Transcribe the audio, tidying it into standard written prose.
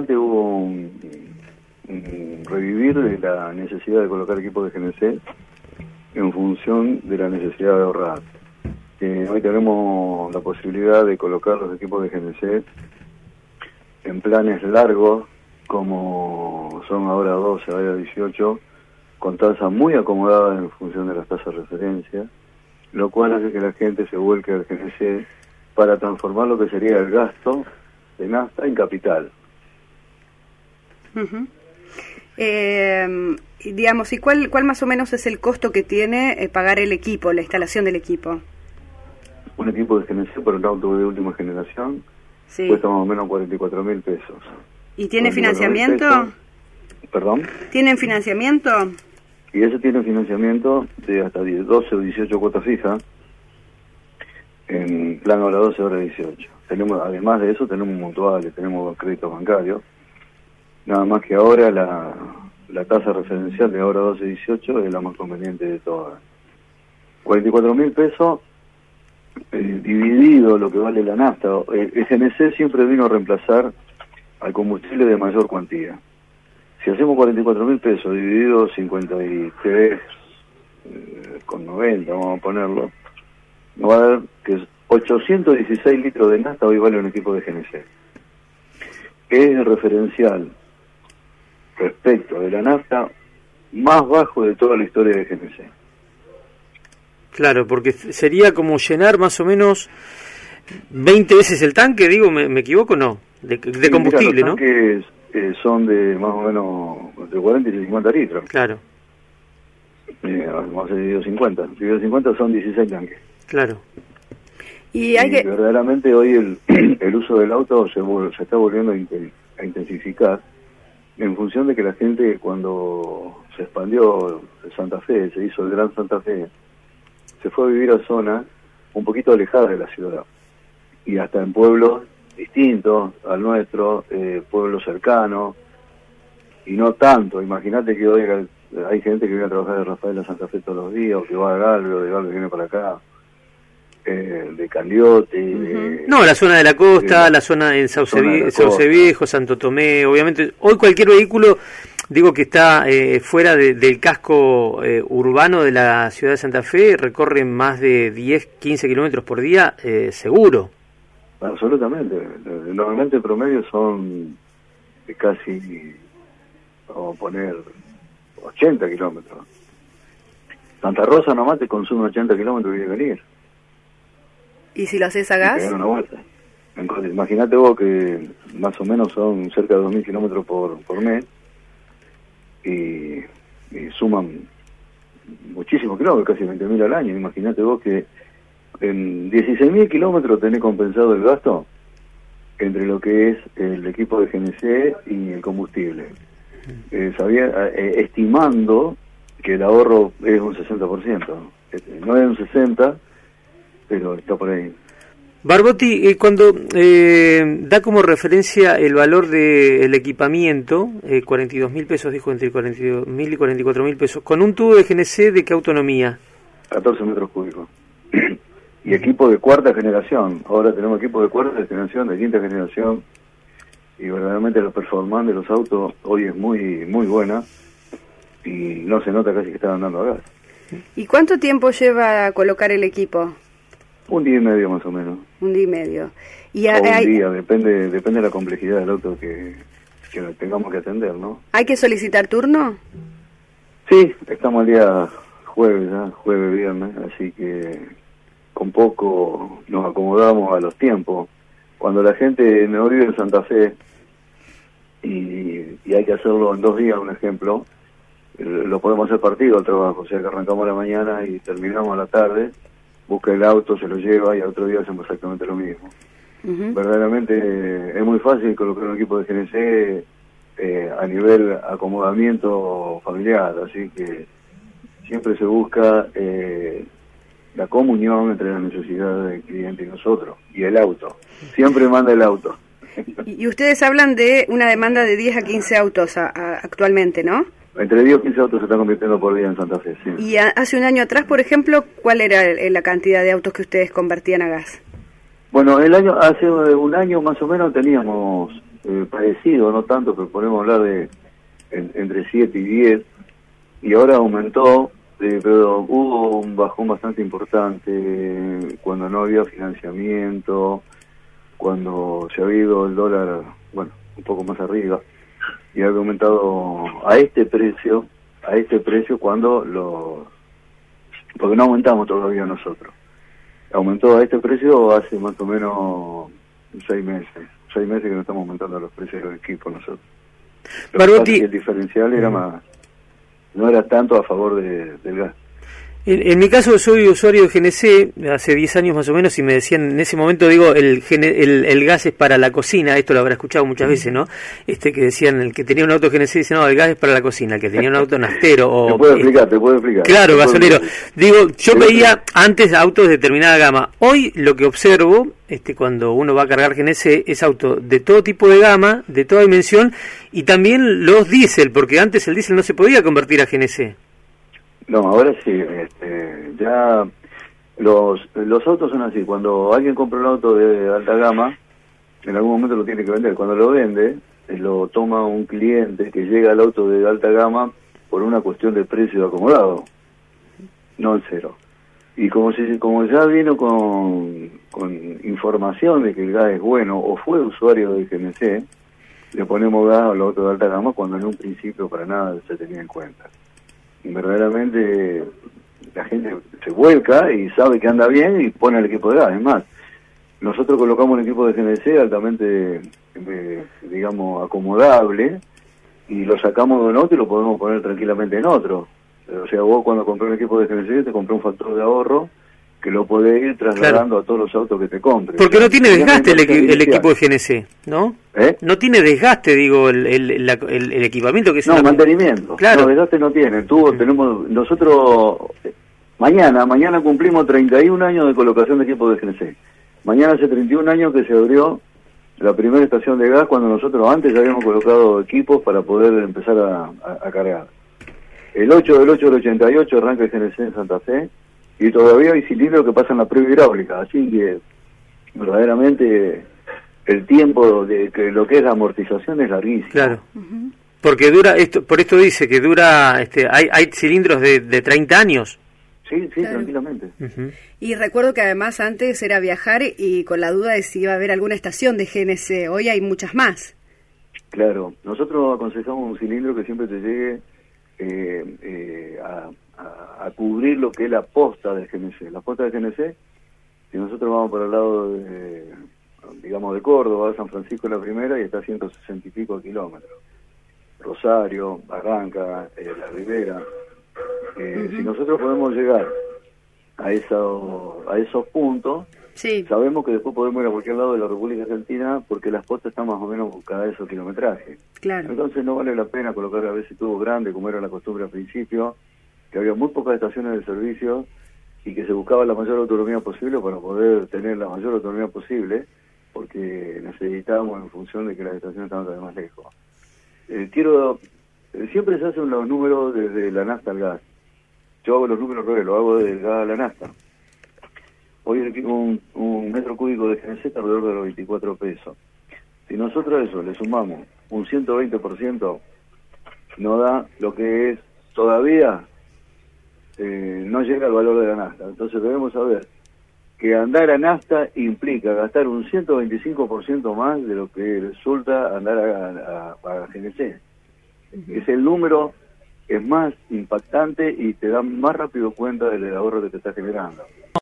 verdaderamente hubo un revivir de la necesidad de colocar equipos de GNC en función de la necesidad de ahorrar. Hoy tenemos la posibilidad de colocar los equipos de GNC en planes largos, como son ahora 12, ahora 18, con tasas muy acomodadas en función de las tasas de referencia, lo cual hace que la gente se vuelque al GNC para transformar lo que sería el gasto de nafta en capital. Digamos, ¿y cuál más o menos es el costo que tiene pagar el equipo, la instalación del equipo? Un equipo de GNC por un auto de última generación sí. Cuesta más o menos 44.000 pesos. ¿Y tiene financiamiento? ¿Perdón? ¿Tienen financiamiento? Y ese tiene financiamiento de hasta 12 o 18 cuotas fijas en plan hora 12, hora 18. Además de eso tenemos mutuales, tenemos créditos bancarios. Nada más que ahora la tasa referencial de hora 12-18 es la más conveniente de todas. 44.000 pesos dividido lo que vale la nafta. El GNC siempre vino a reemplazar al combustible de mayor cuantía. Si hacemos 44.000 pesos dividido 53 con 90, vamos a ponerlo, nos va a dar que 816 litros de nafta hoy vale un equipo de GNC. Es el referencial respecto de la nafta más bajo de toda la historia de GNC. Claro, porque sería como llenar más o menos 20 veces el tanque, digo, ¿me equivoco? No, de combustible, ¿no? Los tanques son de más o menos entre 40 y 50 litros. Claro. Vamos a dividir 50. Dividido 50 son 16 tanques. Claro. Y verdaderamente hoy el uso del auto se está volviendo a intensificar en función de que la gente, cuando se expandió Santa Fe, se hizo el Gran Santa Fe, se fue a vivir a zonas un poquito alejadas de la ciudad y hasta en pueblos distintos al nuestro, pueblos cercanos y no tanto. Imagínate que hoy hay gente que viene a trabajar de Rafael a Santa Fe todos los días, o que va a Galvez, de Galvez viene para acá, de Caliote. No, la zona de la costa, la zona en Sauce Viejo, Santo Tomé, obviamente. Hoy cualquier vehículo, digo que está fuera del casco urbano de la ciudad de Santa Fe, recorre más de 10, 15 kilómetros por día, seguro. Absolutamente. Normalmente el promedio son de casi, vamos a poner, 80 kilómetros. Santa Rosa nomás te consume 80 kilómetros y venir. ¿Y si lo haces a gas? Una vuelta. Imagínate vos que más o menos son cerca de 2.000 kilómetros por mes y suman muchísimos kilómetros, casi 20.000 al año. Imagínate vos que en 16.000 kilómetros tenés compensado el gasto entre lo que es el equipo de GNC y el combustible. Estimando que el ahorro es un 60%. No es un 60%, pero está por ahí. Barbotti, cuando da como referencia el valor del equipamiento, 42.000 pesos, dijo, entre 42.000 y 44.000 pesos, con un tubo de GNC, ¿de qué autonomía? 14 metros cúbicos. Y equipo de cuarta generación. Ahora tenemos equipo de cuarta generación, de quinta generación, y verdaderamente la performance de los autos hoy es muy muy buena, y no se nota casi que están andando a gas. ¿Y cuánto tiempo lleva a colocar el equipo? Un día y medio más o menos. Un día y medio. Y un día, depende de la complejidad del auto que tengamos que atender, ¿no? ¿Hay que solicitar turno? Sí, estamos el día jueves, viernes, así que con poco nos acomodamos a los tiempos. Cuando la gente no vive en Santa Fe y hay que hacerlo en 2 días, un ejemplo, lo podemos hacer partido al trabajo, o sea que arrancamos a la mañana y terminamos a la tarde, busca el auto, se lo lleva y al otro día hacemos exactamente lo mismo. Verdaderamente es muy fácil colocar un equipo de GNC a nivel acomodamiento familiar, así que siempre se busca la comunión entre las necesidades del cliente y nosotros, y el auto. Siempre manda el auto. Y ustedes hablan de una demanda de 10 a 15 autos actualmente, ¿no? Entre 10 y 15 autos se están convirtiendo por día en Santa Fe, sí. Y hace un año atrás, por ejemplo, ¿cuál era la cantidad de autos que ustedes convertían a gas? Bueno, hace un año más o menos teníamos parecido, no tanto, pero podemos hablar de entre 7 y 10, y ahora aumentó, pero hubo un bajón bastante importante cuando no había financiamiento, cuando se había ido el dólar, bueno, un poco más arriba, y había aumentado a este precio cuando porque no aumentamos todavía nosotros. Aumentó a este precio hace más o menos 6 meses. 6 meses que no estamos aumentando los precios de los equipos nosotros. Barbotti, el diferencial era más, no era tanto a favor del gas. En mi caso soy usuario de GNC hace 10 años más o menos y me decían en ese momento, digo, el gas es para la cocina, esto lo habrá escuchado muchas veces, ¿no? Que decían, el que tenía un auto GNC dice, no, el gas es para la cocina, el que tenía un auto nastero o... Te puedo explicar. Claro, gasolero. Digo, yo veía antes autos de determinada gama. Hoy lo que observo, cuando uno va a cargar GNC, es auto de todo tipo de gama, de toda dimensión, y también los diésel, porque antes el diésel no se podía convertir a GNC. No, ahora sí, ya los autos son así. Cuando alguien compra un auto de alta gama, en algún momento lo tiene que vender. Cuando lo vende, lo toma un cliente que llega al auto de alta gama por una cuestión de precio acomodado, no el cero. Y como ya vino con información de que el gas es bueno, o fue usuario de GNC, le ponemos gas a los autos de alta gama cuando en un principio para nada se tenía en cuenta. Y verdaderamente la gente se vuelca y sabe que anda bien y pone el equipo de gas. Es más, nosotros colocamos un equipo de GNC altamente, digamos, acomodable, y lo sacamos de un auto y lo podemos poner tranquilamente en otro. O sea, vos cuando compré un equipo de GNC te compré un factor de ahorro que lo podés ir trasladando a todos los autos que te compres. Porque no tiene desgaste el equipo de GNC, ¿no? No tiene desgaste, digo, el equipamiento que es... No, mantenimiento. Claro. No, desgaste no tiene. Nosotros, mañana cumplimos 31 años de colocación de equipos de GNC. Mañana hace 31 años que se abrió la primera estación de gas, cuando nosotros antes ya habíamos colocado equipos para poder empezar a cargar. El 8 del 8 del 88 arranca el GNC en Santa Fe, y todavía hay cilindros que pasan la prueba hidráulica, así que verdaderamente el tiempo de que lo que es la amortización es larguísimo. Claro. Porque por esto dice que dura, hay cilindros de 30 años. Sí, claro. Tranquilamente. Y recuerdo que además antes era viajar y con la duda de si iba a haber alguna estación de GNC, hoy hay muchas más. Claro, nosotros aconsejamos un cilindro que siempre te llegue a cubrir lo que es la posta del GNC. La posta del GNC, si nosotros vamos por el lado de Córdoba, San Francisco es la primera y está a 160 y pico kilómetros. Rosario, Barranca, La Ribera. Si nosotros podemos llegar a esos puntos, sí, sabemos que después podemos ir a cualquier lado de la República Argentina, porque las postas están más o menos cada esos kilometrajes. Claro. Entonces no vale la pena colocar a veces tubos grandes, como era la costumbre al principio, que había muy pocas estaciones de servicio y que se buscaba la mayor autonomía posible para poder tener la mayor autonomía posible, porque necesitábamos en función de que las estaciones estaban cada vez más lejos. Siempre se hacen los números desde la nafta al gas. Yo hago los números al revés, lo hago del gas a la nafta. Hoy un metro cúbico de GNC está alrededor de los 24 pesos. Si nosotros a eso le sumamos un 120%, nos da lo que es todavía no llega al valor de la nafta. Entonces debemos saber que andar a nafta implica gastar un 125% más de lo que resulta andar a GNC. Es el número, es más impactante y te da más rápido cuenta del ahorro que te está generando.